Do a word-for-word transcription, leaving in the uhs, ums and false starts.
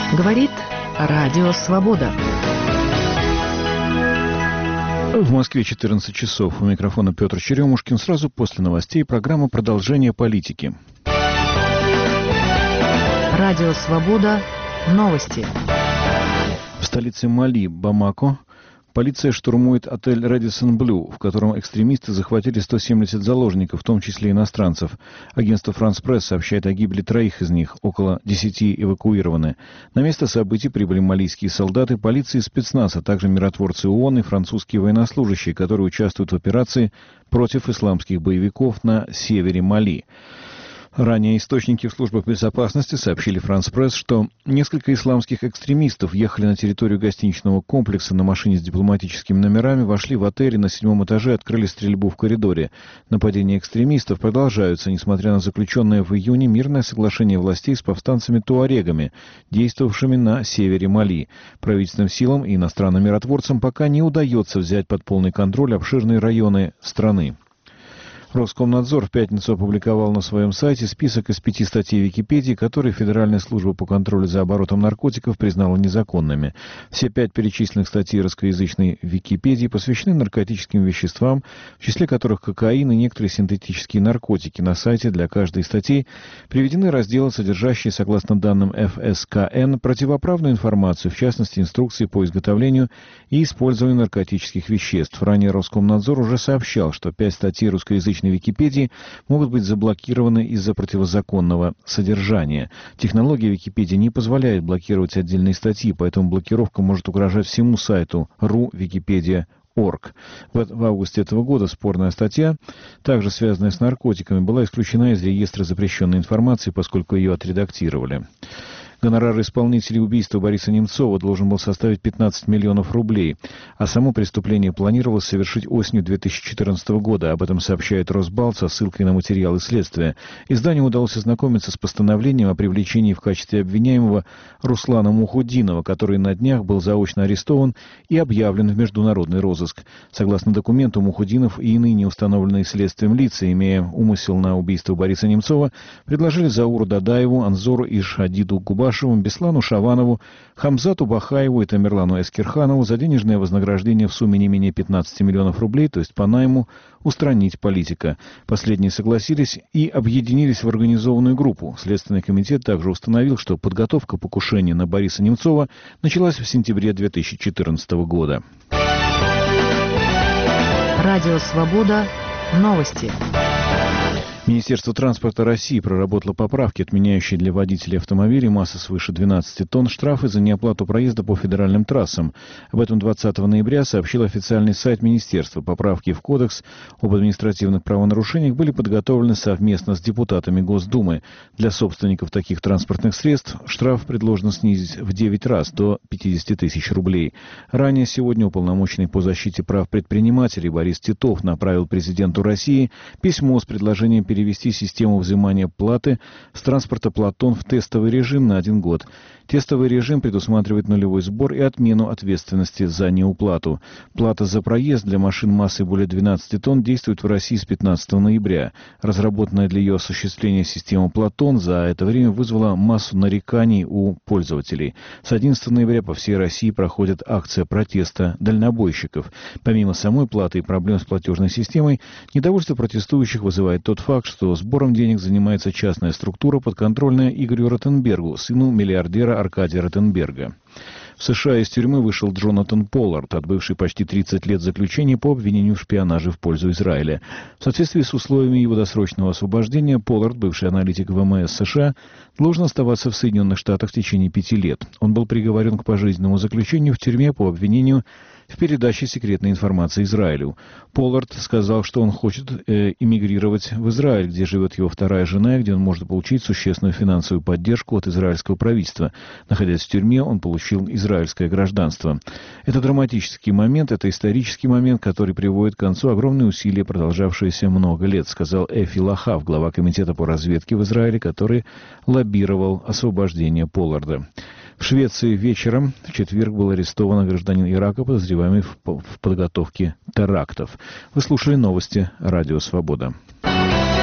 Говорит Радио Свобода. В Москве четырнадцать часов. У микрофона Петр Черемушкин. Сразу после новостей программа «Продолжение политики». Радио Свобода. Новости. В столице Мали, Бамако, полиция штурмует отель «Рэдисон Блю», в котором экстремисты захватили сто семьдесят заложников, в том числе иностранцев. Агентство «Франс Пресс» сообщает о гибели троих из них, около десяти эвакуированы. На место событий прибыли малийские солдаты, полиция и спецназ, а также миротворцы ООН и французские военнослужащие, которые участвуют в операции против исламских боевиков на севере Мали. Ранее источники в службах безопасности сообщили «Франс Пресс», что несколько исламских экстремистов ехали на территорию гостиничного комплекса на машине с дипломатическими номерами, вошли в отель и на седьмом этаже открыли стрельбу в коридоре. Нападения экстремистов продолжаются, несмотря на заключенное в июне мирное соглашение властей с повстанцами-туарегами, действовавшими на севере Мали. Правительственным силам и иностранным миротворцам пока не удается взять под полный контроль обширные районы страны. Роскомнадзор в пятницу опубликовал на своем сайте список из пяти статей Википедии, которые Федеральная служба по контролю за оборотом наркотиков признала незаконными. Все пять перечисленных статей русскоязычной Википедии посвящены наркотическим веществам, в числе которых кокаин и некоторые синтетические наркотики. На сайте для каждой статьи приведены разделы, содержащие, согласно данным эф эс ка эн, противоправную информацию, в частности, инструкции по изготовлению и использованию наркотических веществ. Ранее Роскомнадзор уже сообщал, что пять статей русскоязычной Википедии могут быть заблокированы из-за противозаконного содержания. Технология Википедии не позволяет блокировать отдельные статьи, поэтому блокировка может угрожать всему сайту ру википедия точка орг. В, в августе этого года спорная статья, также связанная с наркотиками, была исключена из реестра запрещенной информации, поскольку ее отредактировали. Гонорар исполнителей убийства Бориса Немцова должен был составить пятнадцать миллионов рублей, а само преступление планировалось совершить осенью две тысячи четырнадцатого года. Об этом сообщает Росбалт со ссылкой на материалы следствия. Изданию удалось ознакомиться с постановлением о привлечении в качестве обвиняемого Руслана Мухуддинова, который на днях был заочно арестован и объявлен в международный розыск. Согласно документу, Мухуддинов и иные неустановленные следствием лица, имея умысел на убийство Бориса Немцова, предложили Зауру Дадаеву, Анзору Ишадиду Губашеву, Беслану Шаванову, Хамзату Бахаеву и Тамерлану Эскерханову за денежное вознаграждение в сумме не менее пятнадцати миллионов рублей, то есть по найму, устранить политика. Последние согласились и объединились в организованную группу. Следственный комитет также установил, что подготовка покушения на Бориса Немцова началась в сентябре две тысячи четырнадцатого года. Радио Свобода. Новости. Министерство транспорта России проработало поправки, отменяющие для водителей автомобилей массы свыше двенадцати тонн штрафы за неоплату проезда по федеральным трассам. Об этом двадцатого ноября сообщил официальный сайт Министерства. Поправки в Кодекс об административных правонарушениях были подготовлены совместно с депутатами Госдумы. Для собственников таких транспортных средств штраф предложено снизить в девять раз, до пятидесяти тысяч рублей. Ранее сегодня уполномоченный по защите прав предпринимателей Борис Титов направил президенту России письмо с предложением перевести перевести систему взимания платы с транспорта «Платон» в тестовый режим на один год. Тестовый режим предусматривает нулевой сбор и отмену ответственности за неуплату. Плата за проезд для машин массой более двенадцати тонн действует в России с пятнадцатого ноября. Разработанная для ее осуществления система «Платон» за это время вызвала массу нареканий у пользователей. С одиннадцатого ноября по всей России проходит акция протеста дальнобойщиков. Помимо самой платы и проблем с платежной системой, недовольство протестующих вызывает тот факт, что сбором денег занимается частная структура, подконтрольная Игорю Ротенбергу, сыну миллиардера Аркадия Ротенберга. В США из тюрьмы вышел Джонатан Поллард, отбывший почти тридцать лет заключения по обвинению в шпионаже в пользу Израиля. В соответствии с условиями его досрочного освобождения, Поллард, бывший аналитик вэ эм эс США, должен оставаться в Соединенных Штатах в течение пяти лет. Он был приговорен к пожизненному заключению в тюрьме по обвинению в передаче секретной информации Израилю. Поллард сказал, что он хочет э, эмигрировать в Израиль, где живет его вторая жена, где он может получить существенную финансовую поддержку от израильского правительства. Находясь в тюрьме, он получил израильское гражданство. Это драматический момент, это исторический момент, который приводит к концу огромные усилия, продолжавшиеся много лет, сказал Эфи Лахав, глава комитета по разведке в Израиле, который лоббировал освобождение Полларда. В Швеции вечером в четверг был арестован гражданин Ирака, подозреваемый в подготовке терактов. Вы слушали новости «Радио Свобода».